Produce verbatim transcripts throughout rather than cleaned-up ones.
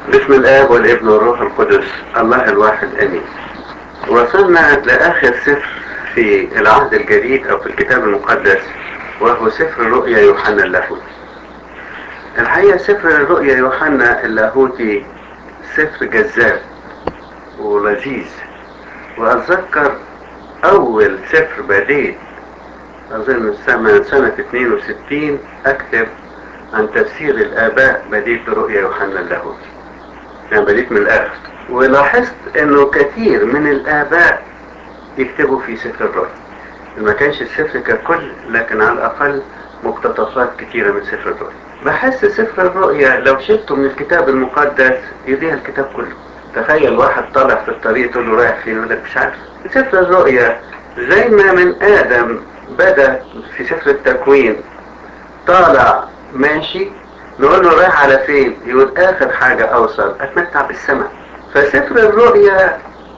بسم الآب والابن والروح القدس الله الواحد آمين. وصلنا لآخر سفر في العهد الجديد أو في الكتاب المقدس، وهو سفر رؤيا يوحنا اللاهوتي. الحقيقة سفر رؤيا يوحنا اللاهوتي سفر جذاب ولذيذ، وأتذكر أول سفر بديت أظن سنة سنة اثنين وستين أكتب عن تفسير الآباء، بديت برؤيا يوحنا اللاهوتي، يعني بديت من الآخر. ولاحظت انه كثير من الآباء يكتبوا في سفر الرؤيا، ما كانش السفر ككل لكن على الأقل مقتطفات كثيرة من سفر الرؤيا. بحس سفر الرؤيا لو شلته من الكتاب المقدس يضيع الكتاب كله. تخيل واحد طالع في الطريق تقول له رايح فين يقول لك مش عارف. سفر الرؤيا زي ما من آدم بدأ في سفر التكوين طالع ماشي، نقول له رايح على فين يقول آخر حاجة أوصل أتمتع بالسماء. فسفر الرؤيا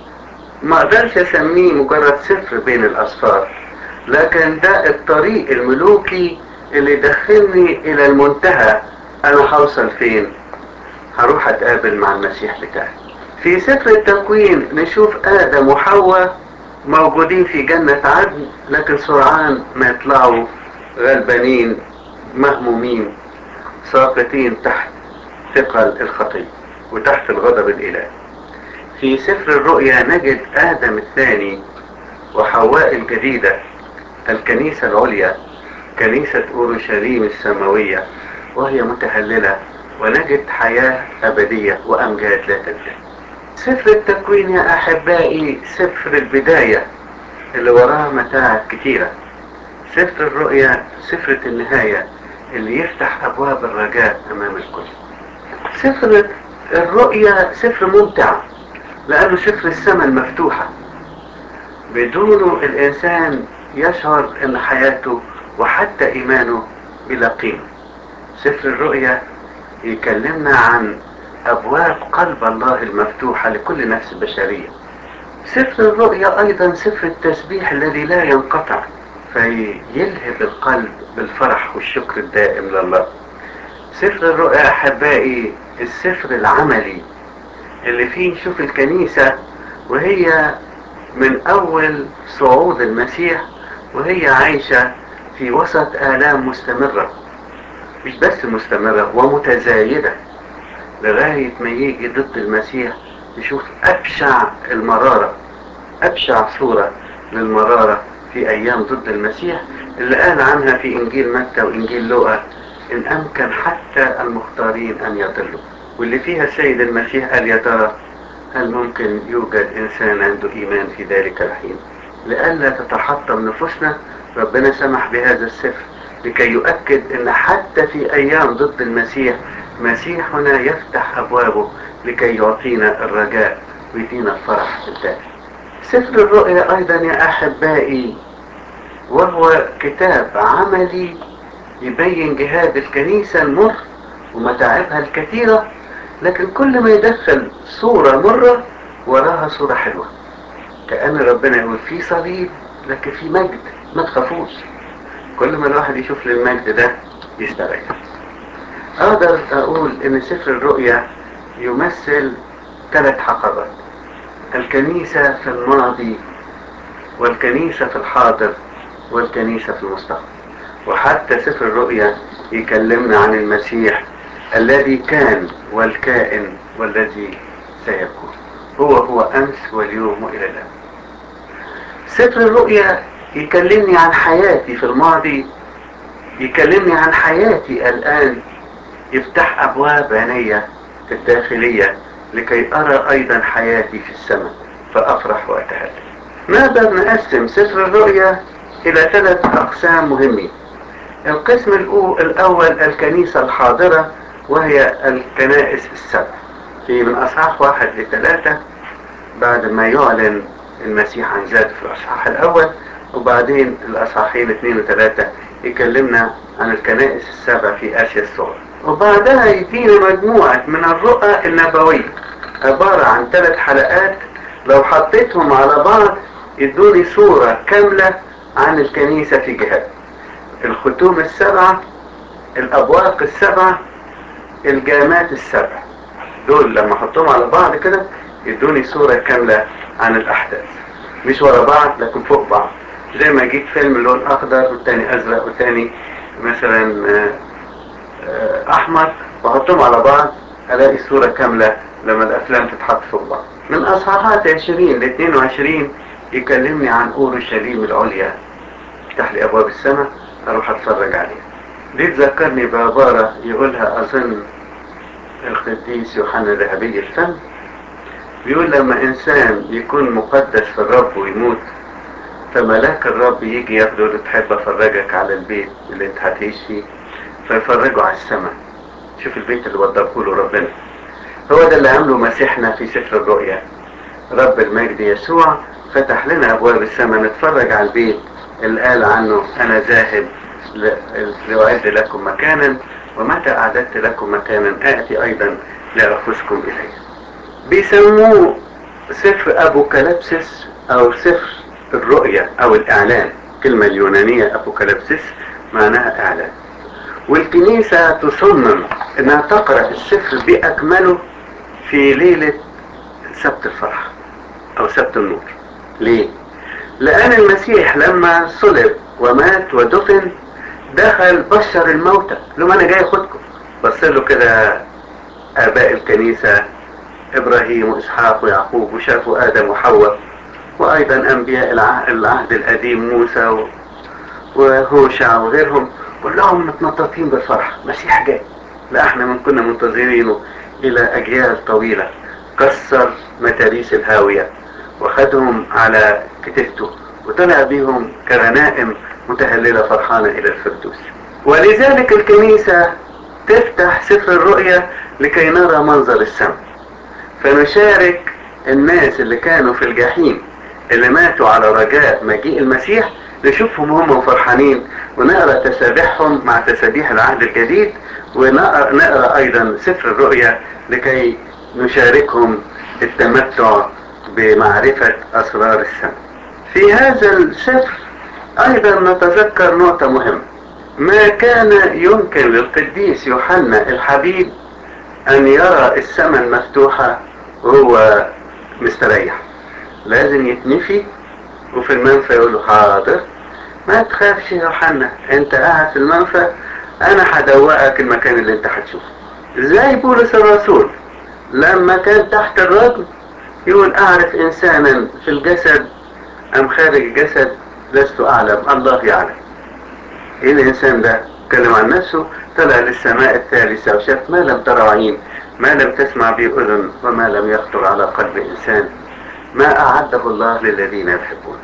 ما اقدرش اسميه مجرد سفر بين الاسفار، لكن ده الطريق الملوكي اللي يدخلني الى المنتهى. انا هوصل فين؟ هروح اتقابل مع المسيح بتاعي. في سفر التكوين نشوف ادم وحواء موجودين في جنة عدن، لكن سرعان ما يطلعوا غلبانين مهمومين ساقطين تحت ثقل الخطية وتحت الغضب الالهي. في سفر الرؤيا نجد آدم الثاني وحواء الجديدة، الكنيسة العليا، كنيسة أورشليم السماوية، وهي متهللة، ونجد حياة أبدية وأمجاد لا تنتهي. سفر التكوين يا أحبائي سفر البداية اللي وراها متاعب كتيرة. سفر الرؤيا سفر النهاية اللي يفتح أبواب الرجاء أمام الكل. سفر الرؤيا سفر ممتع لأنه سفر السماء المفتوحة، بدونه الإنسان يشعر أن حياته وحتى إيمانه بلا قيمة. سفر الرؤيا يكلمنا عن أبواب قلب الله المفتوحة لكل نفس بشرية. سفر الرؤيا أيضا سفر التسبيح الذي لا ينقطع، فيلهب القلب بالفرح والشكر الدائم لله. سفر الرؤيا أحبائي السفر العملي اللي فيه نشوف الكنيسة وهي من أول صعود المسيح وهي عايشة في وسط آلام مستمرة، مش بس مستمرة ومتزايدة، لغاية ما يجي ضد المسيح نشوف أبشع المرارة، أبشع صورة للمرارة في أيام ضد المسيح اللي قال عنها في إنجيل متى وإنجيل لوقا إن أمكن حتى المختارين أن يضلوا، واللي فيها السيد المسيح قال يا ترى هل ممكن يوجد إنسان عنده إيمان في ذلك الحين؟ لئلا تتحطم نفوسنا ربنا سمح بهذا السفر لكي يؤكد أن حتى في أيام ضد المسيح مسيحنا يفتح أبوابه لكي يعطينا الرجاء ويدينا الفرح الدائم. سفر الرؤيا أيضا يا أحبائي وهو كتاب عملي يبين جهاد الكنيسة المر ومتاعبها الكثيرة، لكن كل ما يدخل صورة مرة وراها صورة حلوة، كأن ربنا يقول في صليب لكن في مجد، ما تخافوش. كل ما الواحد يشوف للمجد ده يستريح. أقدر أقول إن سفر الرؤيا يمثل ثلاث حقبات: الكنيسة في الماضي والكنيسة في الحاضر والكنيسة في المستقبل. وحتى سفر الرؤيا يكلمنا عن المسيح الذي كان والكائن والذي سيكون، هو هو أمس واليوم وإلى الآن. سفر الرؤيا يكلمني عن حياتي في الماضي، يكلمني عن حياتي الآن، يفتح أبواب عيني الداخلية لكي أرى أيضا حياتي في السماء فأفرح وأتهلل. نقدر نقسم سفر الرؤيا إلى ثلاث أقسام مهمين. القسم الأول الكنيسة الحاضرة وهي الكنائس السبع، في من أصحاح واحد لثلاثة بعد ما يعلن المسيح عن ذاته في الأصحاح الأول، وبعدين الأصحاحين اثنين وثلاثة يكلمنا عن الكنائس السبع في آسيا الصغرى، وبعدها يدينا مجموعة من الرؤى النبوية عبارة عن ثلاث حلقات لو حطيتهم على بعض يدوني صورة كاملة عن الكنيسة في جهاد: الختوم السبعة، الأبواق السبعة، الجامات السبع. دول لما احطهم على بعض كده يدوني صورة كاملة عن الاحداث، مش ورا بعض لكن فوق بعض، زي ما جيت فيلم لون اخضر والتاني ازرق والتاني مثلا احمر واحطهم على بعض الاقي الصورة كاملة لما الافلام تتحط فوق بعض. من اصحاحات عشرين ل اتنين وعشرين يكلمني عن اورشليم العليا، افتح لي ابواب السماء اروح اتفرج عليها. دي تذكرني بعبارة يقولها اظن القديس يوحنا ذهبي الفم، بيقول لما انسان يكون مقدس في الرب ويموت فملاك الرب يجي ياخده له، تحب افرجك على البيت اللي انت هتعيش فيه، فيفرجه على السماء. شوف البيت اللي وضبه له ربنا. هو ده اللي عمله مسيحنا في سفر الرؤيا، رب المجد يسوع فتح لنا ابواب السماء نتفرج على البيت اللي قال عنه انا ذاهب لأعد لكم مكانا، ومتى اعددت لكم مكانا اتي ايضا لاخذكم اليه. بيسموه سفر ابوكاليبسس او سفر الرؤيا او الاعلان. الكلمة اليونانية ابوكاليبسس معناها اعلان، والكنيسة تصمم انها تقرأ السفر باكمله في ليلة سبت الفرح او سبت النور. ليه؟ لان المسيح لما صلب ومات ودفن دخل بشر الموتى لما انا جاي اخدكم. بص له كده اباء الكنيسة ابراهيم واسحاق ويعقوب وشافوا ادم وحواء، وايضا انبياء العهد القديم موسى وهوشع وغيرهم، كلهم متنططين بالفرح. مسيح جاي. لا احنا من كنا منتظرينه الى اجيال طويلة. كسر متاريس الهاوية وخدهم على كتفته وطلع بيهم كغنائم متهللة فرحانة الى الفردوس. ولذلك الكنيسة تفتح سفر الرؤيا لكي نرى منظر السماء، فنشارك الناس اللي كانوا في الجحيم اللي ماتوا على رجاء مجيء المسيح، نشوفهم هم فرحانين ونقرأ تسابيحهم مع تسابيح العهد الجديد، ونقرأ ايضا سفر الرؤيا لكي نشاركهم التمتع بمعرفة اسرار السماء. في هذا السفر ايضا نتذكر نقطة مهمة. ما كان يمكن للقديس يوحنا الحبيب ان يرى السماء المفتوحة وهو مستريح، لازم يتنفي وفي المنفى يقول له حاضر ما تخافش يا يوحنا، انت قاعد في المنفى انا هدوقك المكان اللي انت هتشوفه. زي بولس الرسول لما كان تحت الرجم يقول اعرف انسانا في الجسد ام خارج الجسد لست اعلم، الله يعلم. ايه الانسان ده؟ اتكلم عن نفسه، طلع للسماء الثالثة وشاف ما لم ترى عين، ما لم تسمع به اذن، وما لم يخطر على قلب انسان، ما اعده الله للذين يحبون.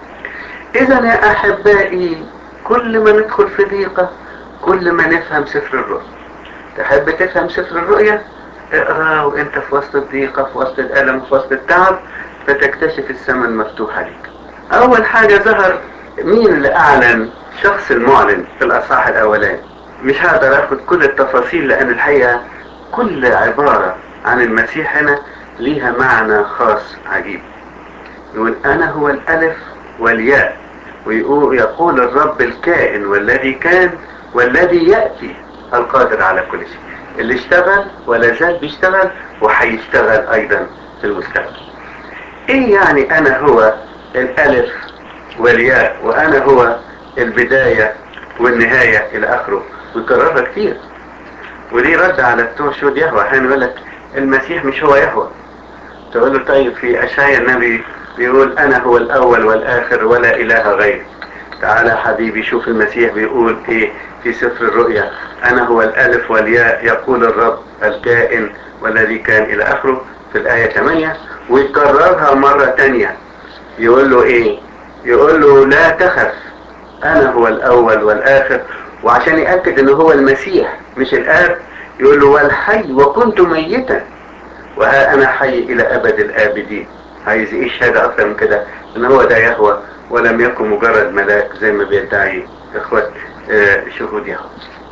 اذا يا احبائي كل ما ندخل في ضيقة كل ما نفهم سفر الرؤيا. تحب تفهم سفر الرؤيا؟ اقرأ وانت في وسط الضيقة، في وسط الالم، في وسط التعب، فتكتشف السماء المفتوحة لك. اول حاجة ظهر مين اللي اعلن؟ شخص المعلن في الاصحاح الاولاني. مش هقدر اخد كل التفاصيل لان الحقيقة كل عبارة عن المسيح هنا ليها معنى خاص عجيب. يقول انا هو الالف والياء، ويقول الرب الكائن والذي كان والذي يأتي القادر على كل شيء، اللي اشتغل ولا زال بيشتغل وحيشتغل ايضا في المستقبل. ايه يعني انا هو الالف والياء وانا هو البداية والنهاية الى اخره؟ ويكررها كتير. ودي رد على بتوع شهود يهوه، احيانا يقول لك المسيح مش هو يهوه. تقول له طيب في اشعياء النبي بيقول انا هو الاول والاخر ولا اله غيري. تعالى حبيبي شوف المسيح بيقول ايه في سفر الرؤيا، انا هو الالف والياء يقول الرب الكائن والذي كان الى اخره في الاية ثمانية. ويكررها مرة تانية يقول له ايه؟ يقول له لا تخف انا هو الاول والاخر. وعشان يأكد انه هو المسيح مش الاب يقول له والحي وكنت ميتا وها انا حي الى ابد الابدين. عايز ايه شهادة اكتر من كده ان هو ده يهوه ولم يكن مجرد ملاك زي ما بيدعي اخوة آه شهود يهوه.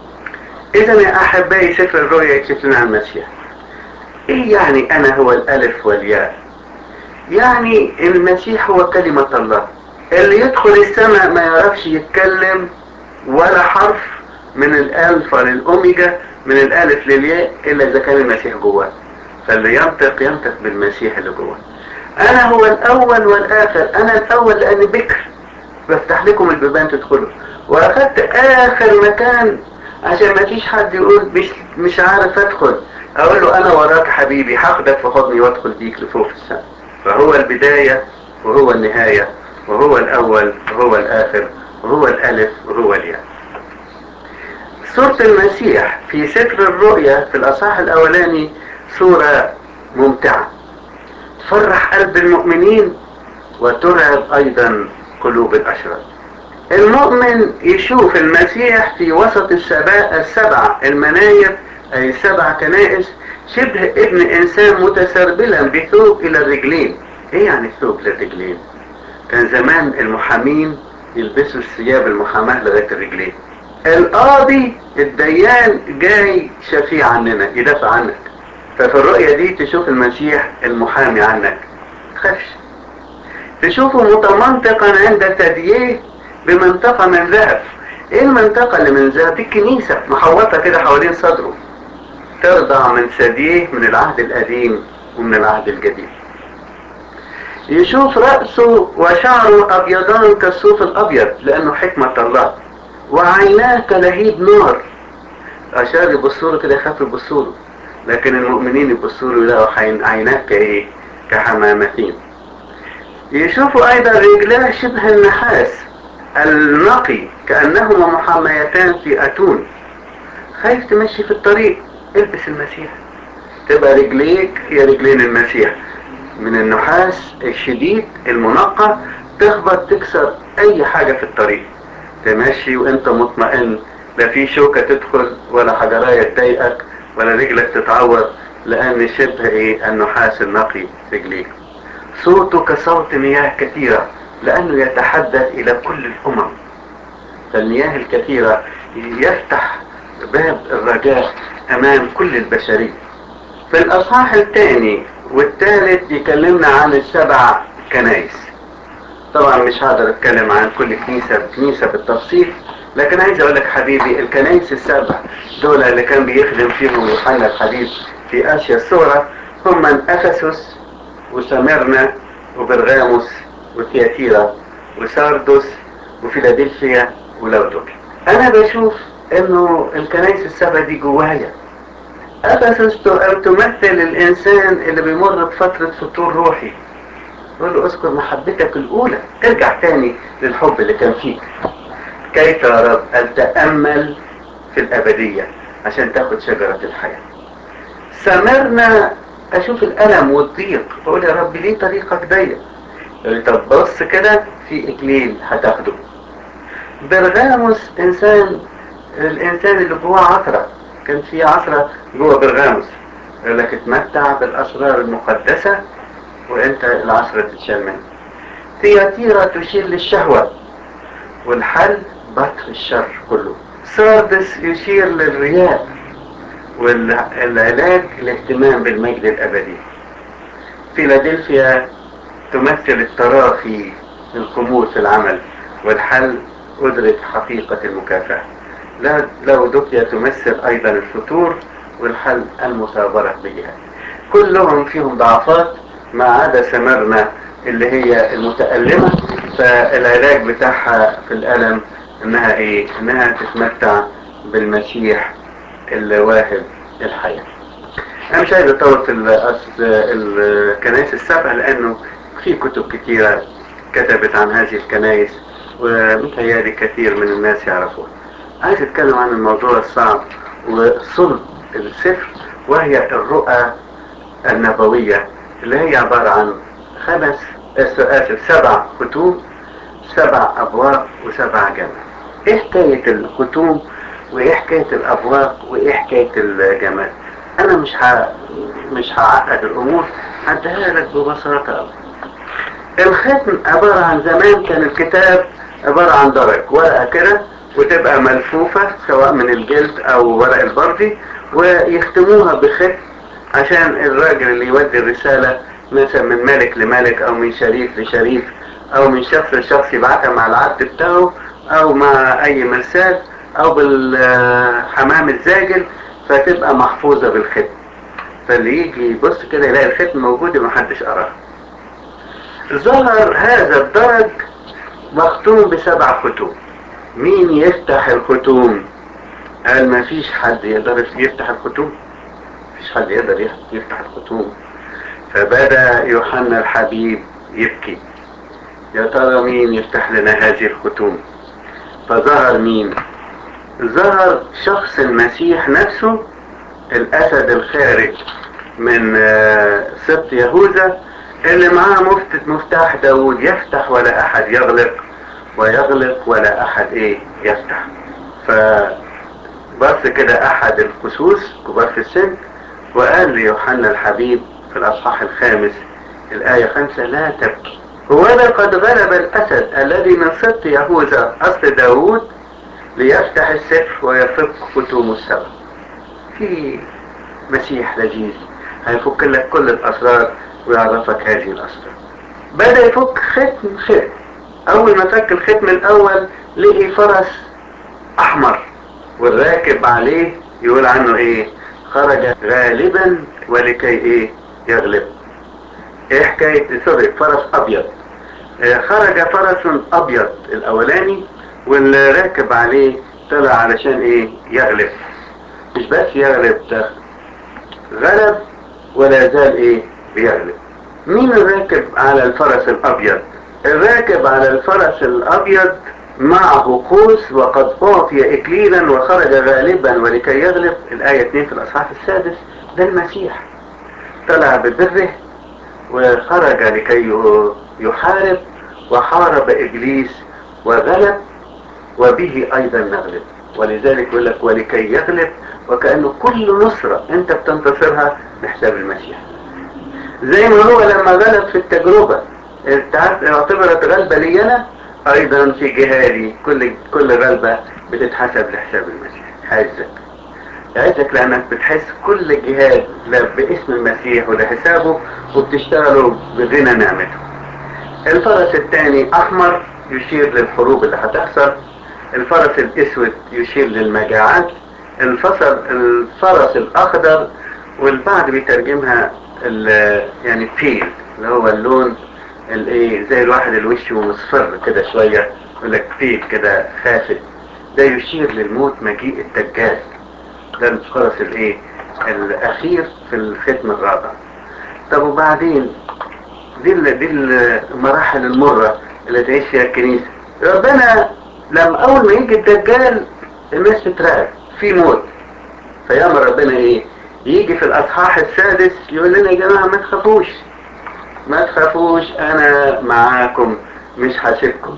اذا يا احبائي سفر الرؤيا يكشف لنا عن المسيح. ايه يعني انا هو الالف والياء؟ يعني المسيح هو كلمة الله. اللي يدخل السماء ما يعرفش يتكلم ولا حرف من الالف للاوميجا، من الالف للياء، الا اذا كان المسيح جواه. فاللي ينطق ينطق بالمسيح اللي جوه. انا هو الاول والاخر، انا الاول لاني بكر بفتح لكم البيبان تدخلوا، واخدت اخر مكان عشان ما فيش حد يقول مش مش عارف ادخل، اقول له انا وراك حبيبي، هاخدك في حضني وادخل بيك لفوق في السماء. فهو البداية وهو النهاية وهو الاول وهو الاخر وهو الالف وهو الياء. صورة المسيح في سفر الرؤيا في الاصحاح الاولاني صورة ممتعة تفرح قلب المؤمنين وترعب ايضا قلوب الاشرار. المؤمن يشوف المسيح في وسط السبع, السبع المناير اي السبع كنائس شبه ابن انسان متسربلا بثوب الى الرجلين. ايه يعني الثوب للرجلين؟ كان زمان المحامين يلبسوا الثياب المحاماة لغاية الرجلين. القاضي الديان جاي شفيع عننا يدافع عنك، ففي الرؤية دي تشوف المسيح المحامي عنك تخافش. تشوفه متمنطقا عند ثدييه بمنطقة من ذهب. ايه المنطقة اللي من ذهب؟ دي الكنيسة محوطة كده حوالين صدره، ترضع من ثدييه من العهد القديم ومن العهد الجديد. يشوف رأسه وشعره أبيضان كالصوف الأبيض لأنه حكمة الله، وعيناه كلهيب نار. أشار يبصوله كده يخافوا يبصوله، لكن المؤمنين يبصوله يلاقوا عيناه كإيه؟ كحمامتين. يشوفوا أيضا رجلاه شبه النحاس النقي كأنهما محميتان في أتون. خايف تمشي في الطريق البس المسيح، تبقى رجليك هي رجلين المسيح من النحاس الشديد المنقى، تخبط تكسر اي حاجة في الطريق، تمشي وانت مطمئن، لا في شوكة تدخل ولا حجراية تضايقك ولا رجلك تتعور، لان شبه ايه النحاس النقي رجليك. صوته كصوت مياه كثيرة لانه يتحدث الى كل الامم، فالمياه الكثيرة يفتح باب الرجاء امام كل البشرية. في الاصحاح الثاني والثالث يكلمنا عن السبع كنائس. طبعا مش هقدر اتكلم عن كل كنيسة بكنيسة بالتفصيل، لكن عايز اقول لك حبيبي الكنائس السبع دول اللي كان بيخدم فيهم يوحنا الحبيب في اسيا الصغرى هم من افسس وسميرنا وبرغاموس وتياتيرا وساردوس وفيلادلفيا ولودوكيا. انا بشوف انه الكنائس السبع دي جوايا. افسس تمثل الانسان اللي بيمر بفترة فتور روحي، يقول له اذكر محبتك الاولى، ارجع تاني للحب اللي كان فيك. كيف يا رب اتأمل في الابدية عشان تاخد شجرة الحياة. سمرنا اشوف الالم والضيق، بقول يا رب ليه طريقك ضيق؟ يقول لي طب بص كده في اكليل هتاخده. برغاموس انسان، الانسان اللي جوه عثرة، كان في عثرة جوه برغاموس، يقول لك اتمتع بالاسرار المقدسة وانت العثرة تتشال منها. تياتيرا تشير للشهوة والحل بطر الشر كله. ساردس يشير للرياء والعلاج الاهتمام بالمجد الابدي. فيلادلفيا تمثل التراخي الخمول في العمل والحل أدرك حقيقة المكافأة. لودوكيا تمثل أيضا الفتور والحل المثابرة بجهاد. كلهم فيهم ضعفات ما عدا سمرنا اللي هي المتألمة، فالعلاج بتاعها في الألم إنها إيه؟ إنها تتمتع بالمسيح اللي واهب الحياة. أنا مش عايز أطول في الكنائس السبع لأنه في كتب كتيرة كتبت عن هذه الكنائس ومتهيألي كثير من الناس يعرفوها. عايز أتكلم عن الموضوع الصعب وصلب السفر، وهي الرؤى النبوية اللي هي عبارة عن خمس آسف سبع ختوم، سبع أبواب وسبع جمال. إيه حكاية الختوم وإيه حكاية الأبواب وإيه حكاية الجمال؟ أنا مش ه... مش هعقد الأمور، هديها لك ببساطة أوي. الختم عبارة عن زمان كان الكتاب عبارة عن درج ورقة كده وتبقى ملفوفة سواء من الجلد أو ورق البردي ويختموها بختم عشان الراجل اللي يودي الرسالة مثلا من ملك لملك أو من شريف لشريف أو من شخص لشخص يبعتها مع العبد بتاعه أو مع أي مرسال أو بالحمام الزاجل، فتبقى محفوظة بالختم. فاللي يجي يبص كده يلاقي الختم موجود ومحدش قراه. ظهر هذا الدرج مختوم بسبع ختوم. مين يفتح الختوم؟ قال ما فيش حد يقدر يفتح الختوم، مفيش حد يقدر يفتح الختوم. فبدأ يوحنا الحبيب يبكي، يا ترى مين يفتح لنا هذه الختوم؟ فظهر مين؟ ظهر شخص المسيح نفسه، الأسد الخارج من سبط يهوذا، اللي معاه مفتاح داود، يفتح ولا أحد يغلق، ويغلق ولا أحد إيه يفتح. فبص كده أحد الخصوص كبار في السن وقال ليوحنا الحبيب في الأصحاح الخامس الآية خمسة: لا تبكي، ولا قد غلب الأسد الذي من سبط يهوذا أصل داود ليفتح السفر ويفك ختوم السبع. في مسيح لذيذ هيفك لك كل الأسرار ويعرفك هذه الأسرار. بدأ يفك ختم ختم. أول ما فك الختم الأول لقي فرس أحمر والراكب عليه يقول عنه إيه؟ خرج غالبا ولكي إيه؟ يغلب. إيه حكاية؟ سوري، فرس أبيض. إيه، خرج فرس أبيض الأولاني واللي راكب عليه طلع علشان إيه؟ يغلب. مش بس يغلب، ده غلب ولا زال إيه؟ بيغلب. مين الراكب على الفرس الأبيض؟ الراكب على الفرس الأبيض معه قوس وقد أعطي إكليلا وخرج غالبا ولكي يغلب. الآية اثنين في الأصحاح السادس. ده المسيح طلع ببره وخرج لكي يحارب، وحارب إبليس وغلب، وبه أيضا نغلب. ولذلك يقول لك ولكي يغلب، وكأنه كل نصرة أنت بتنتصرها بحساب المسيح. زي ما هو لما غلب في التجربة اعتبرت غلبة لي أنا، أيضا في جهادي كل كل غلبة بتتحسب لحساب المسيح. عزك عزك لأنك بتحس كل جهاد باسم المسيح ولحسابه، وبتشتغلوا بغنى نعمته. الفرس الثاني أحمر يشير للحروب اللي هتحصل. الفرس الأسود يشير للمجاعات. الفصل الفرس الأخضر والبعض بيترجمها يعني بيل، اللي هو اللون الايه زي الواحد الوش مصفر كده شويه، يقول لك بيل كده خافت. ده يشير للموت، مجيء الدجال. ده الفرس الايه الاخير في الختم الرابع. طب وبعدين دي دي المراحل المره اللي تعيش فيها الكنيسه. ربنا لما اول ما يجي الدجال الناس تترعب، في موت، فيامر ربنا ايه؟ يجي في الاصحاح السادس يقول لنا يا جماعه ما تخافوش، ما تخافوش، انا معاكم مش هسيبكم.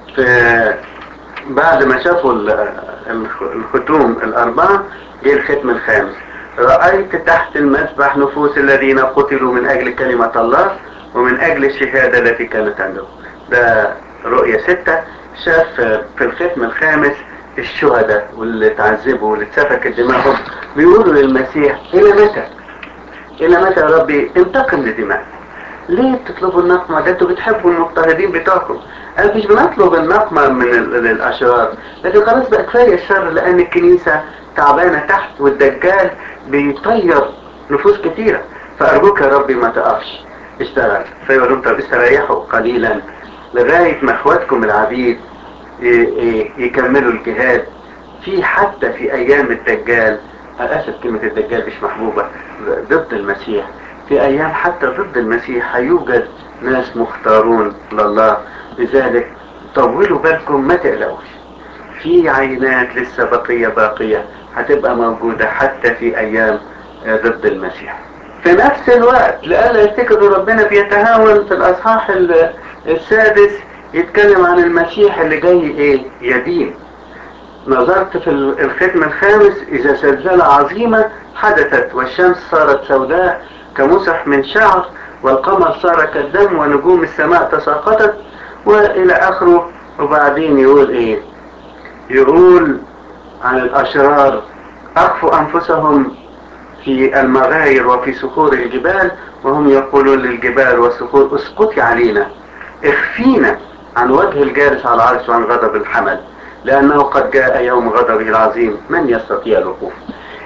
بعد ما شافوا الختوم الاربعه جه الختم الخامس: رأيت تحت المذبح نفوس الذين قتلوا من اجل كلمة الله ومن اجل الشهادة التي كانت عندهم. ده رؤية ستة. شاف في الختم الخامس الشهداء واللي تعذبوا واللي اتسفكت دماغهم بيقولوا للمسيح: الى متى؟ الى متى يا ربي انتقم لدماء؟ ليه بتطلبوا النقمة؟ ده انتوا بتحبوا المضطهدين بتاعكم. انا مش بنطلب النقمة من الاشرار، لكن خلاص بقى كفاية الشر، لان الكنيسة تعبانة تحت والدجال بيطير نفوس كتيرة. فارجوك يا ربي ما تقفش، اشتغل. فيقول لهم طب استريحوا قليلا لغاية ما اخواتكم العبيد يكملوا الجهاد. في حتى في ايام الدجال، اسف كلمة الدجال مش محبوبة، ضد المسيح، في ايام حتى ضد المسيح هيوجد ناس مختارون لله. لذلك طولوا بالكم، ما تقلقوش، في عينات لسه بقية باقية هتبقى موجودة حتى في ايام ضد المسيح. في نفس الوقت لألا يفتكروا ربنا بيتهاون في الاصحاح السادس يتكلم عن المسيح اللي جاي ايه؟ يدين. نظرت في الختم الخامس: إذا زلزلة عظيمة حدثت والشمس صارت سوداء كمسح من شعر والقمر صار كالدم ونجوم السماء تساقطت، وإلى آخره. وبعدين يقول إيه؟ يقول عن الأشرار: أخفوا أنفسهم في المغاير وفي صخور الجبال، وهم يقولون للجبال والصخور اسقطي علينا، اخفينا عن وجه الجالس على العرش وعن غضب الحمل، لأنه قد جاء يوم غضبه العظيم، من يستطيع الوقوف؟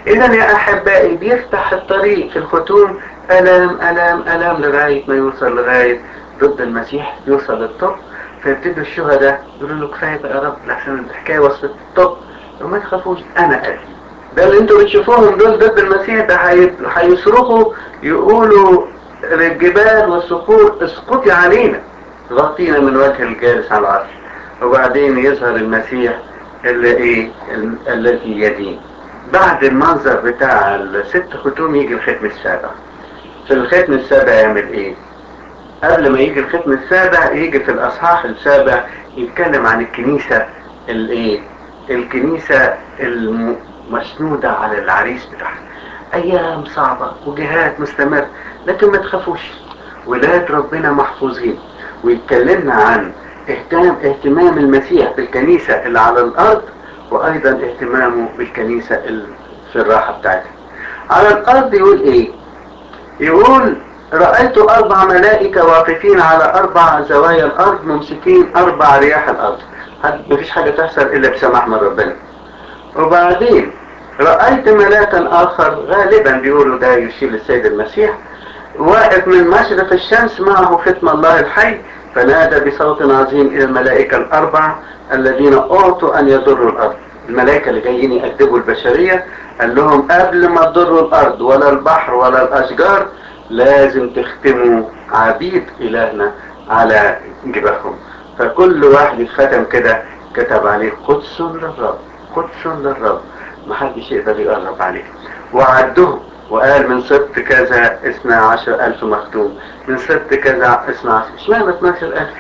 اذا يا احبائي بيفتح الطريق في الختوم الام الام الام لغاية ما يوصل لغاية ضد المسيح، يوصل للطب. فيبتدوا الشهداء يقولوا له كفاية بقى يا رب لحسن الحكاية وصلت الطب، وما تخافوش انا قادر. ده اللي انتوا بتشوفوهم دول ضد المسيح ده هيصرخوا يقولوا للجبال والصخور اسقطي علينا، غطينا من وجه الجالس على العرش. وبعدين يظهر المسيح اللي ايه ال- الذي يدين. بعد المنظر بتاع الست ختوم يجي الختم السابع. في الختم السابع يعمل ايه؟ قبل ما يجي الختم السابع يجي في الاصحاح السابع يتكلم عن الكنيسة الايه الكنيسة المسنودة على العريس بتاعها. ايام صعبة وجهاد مستمر، لكن ما تخافوش، ولاد ربنا محفوظين. ويتكلمنا عن اهتمام اهتمام المسيح بالكنيسة اللي على الارض، وايضا اهتمامه بالكنيسة اللي في الراحة بتاعتها. على الارض يقول ايه؟ يقول رأيت أربع ملائكة واقفين على أربع زوايا الأرض ممسكين أربع رياح الأرض. مفيش حاجة تحصل إلا بسماح من ربنا. وبعدين رأيت ملاكا آخر غالبا بيقولوا ده يشير للسيد المسيح، واقف من مشرق الشمس معه ختم الله الحي، فنادى بصوت عظيم إلى الملائكة الأربع الذين أعطوا أن يضروا الأرض. الملائكة اللي جايين يأدبوا البشرية قال لهم قبل ما تضروا الأرض ولا البحر ولا الأشجار لازم تختموا عبيد إلهنا على جبههم. فكل واحد اتختم كده كتب عليه قدس للرب، قدس للرب، محدش يقدر يقرب عليه. وعدهم وقال من سبت كذا اثنا عشر ألف مختوم، من سبت كذا اثنا عشر. اشمعنى اثنا عشر ألف؟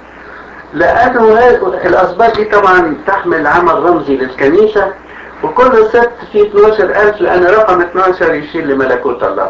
لأنه الأسباط دي طبعا تحمل عمل رمزي للكنيسة، وكل سبت فيه اثنا عشر ألف، لأن رقم اثنا عشر يشير لملكوت الله.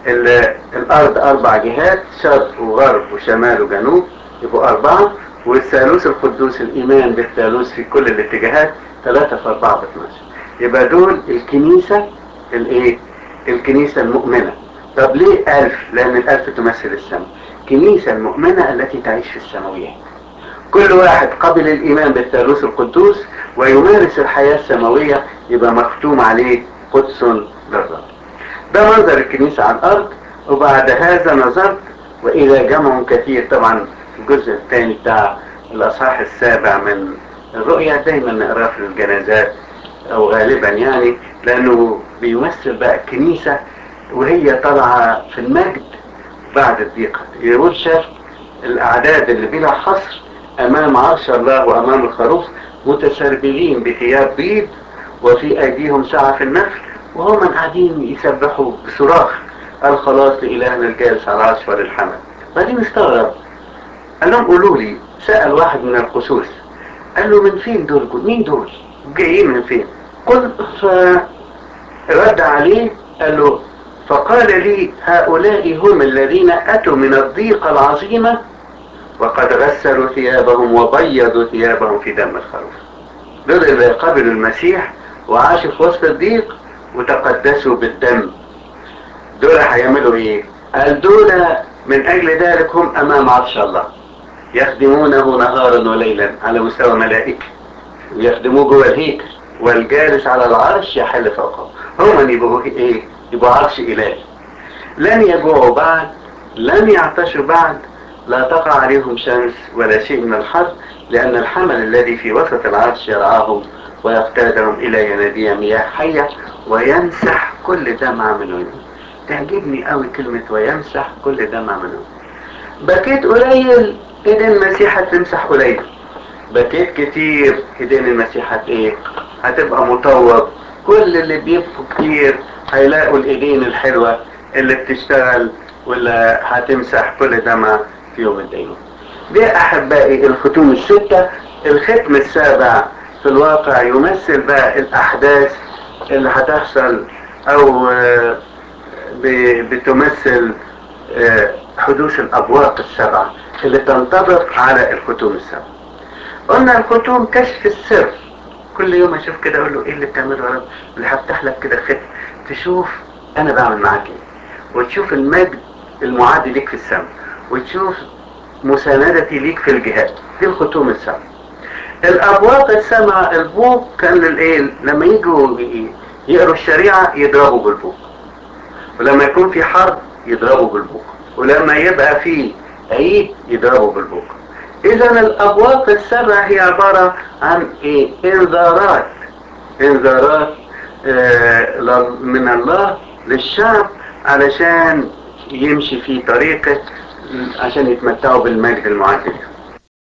الأرض أربع جهات، شرق وغرب وشمال وجنوب، يبقوا أربعة. والثالوث القدوس الإيمان بالثالوث في كل الاتجاهات، ثلاثة في أربعة ب اثنا عشر. يبقى دول الكنيسة الايه الكنيسة المؤمنة. طب ليه ألف؟ لأن الألف تمثل السماء. كنيسة المؤمنة التي تعيش في السماويات. كل واحد قبل الإيمان بالثالوث القدوس ويمارس الحياة السماوية يبقى مختوم عليه قدس للرب. ده منظر الكنيسة على الأرض. وبعد هذا نظرت وإذا جمع كثير. طبعا الجزء الثاني بتاع الأصحاح السابع من الرؤيا دايما نقراه في الجنازات أو غالبا يعني، لأنه بيمثل بقى الكنيسة وهي طالعة في المجد بعد الضيقة. يقول شاف الأعداد اللي بلا حصر أمام عرش الله وأمام الخروف متسربلين بثياب بيض وفي أيديهم سعف النخل، وهم قاعدين يسبحوا بصراخ الخلاص لإلهنا الجالس على العرش وللحمد. بعدين استغرب، قال لهم قولوا لي. سأل واحد من القسوس قال له من فين دول؟ مين دول؟ جايين من فين؟ قل فرد عليه قال له فقال لي هؤلاء هم الذين أتوا من الضيقة العظيمة وقد غسلوا ثيابهم وبيضوا ثيابهم في دم الخروف. دول اللي قبلوا المسيح وعاشوا في وسط الضيق وتقدسوا بالدم. دول هيعملوا ايه؟ قال دول من اجل ذلك هم امام عرش الله يخدمونه نهارا وليلا على مستوى ملائكة، ويخدموه جوه الهيكل، والجالس على العرش يحل فوقه. هم يبقوا ايه؟ يبقوا عرش الهي. لن يجوعوا بعد، لن يعطشوا بعد، لا تقع عليهم شمس ولا شيء من الحر، لأن الحمل الذي في وسط العرش يرعاهم ويقتادهم إلى ينابيع مياه حية ويمسح كل دمعة من عيونهم. تعجبني قوي كلمة ويمسح كل دمعة من عيونهم. بكيت قليل إيدين المسيح هتمسح قليل، بكيت كتير إيدين المسيح هت إيه؟ هتبقى مطوب. كل اللي بيبكوا كتير هيلاقوا الإيدين الحلوة اللي بتشتغل واللي هتمسح كل دمعة في يوم الدين. دي أحبائي الختوم الستة. الختم السابع في الواقع يمثل بقى الأحداث اللي هتحصل أو بتمثل حدوث الأبواق السبعة اللي تنطبق على الختوم السبعة. قلنا الختوم كشف السر. كل يوم اشوف كده اقول له ايه اللي بتعمله يا رب؟ اللي هفتح لك كده ختم تشوف انا بعمل معاك ايه، وتشوف المجد المعد ليك في السماء، وتشوف مساندتي ليك في الجهاد. دي الختوم السبعة. الابواق السبعة البوق كان الايه؟ لما يجوا يقروا الشريعة يضربوا بالبوق، ولما يكون في حرب يضربوا بالبوق، ولما يبقى في عيد يضربوا بالبوق. اذا الابواق السبع هي عبارة عن ايه؟ انذارات، انذارات آه من الله للشعب علشان يمشي في طريقه عشان يتمتعوا بالمجد المعد.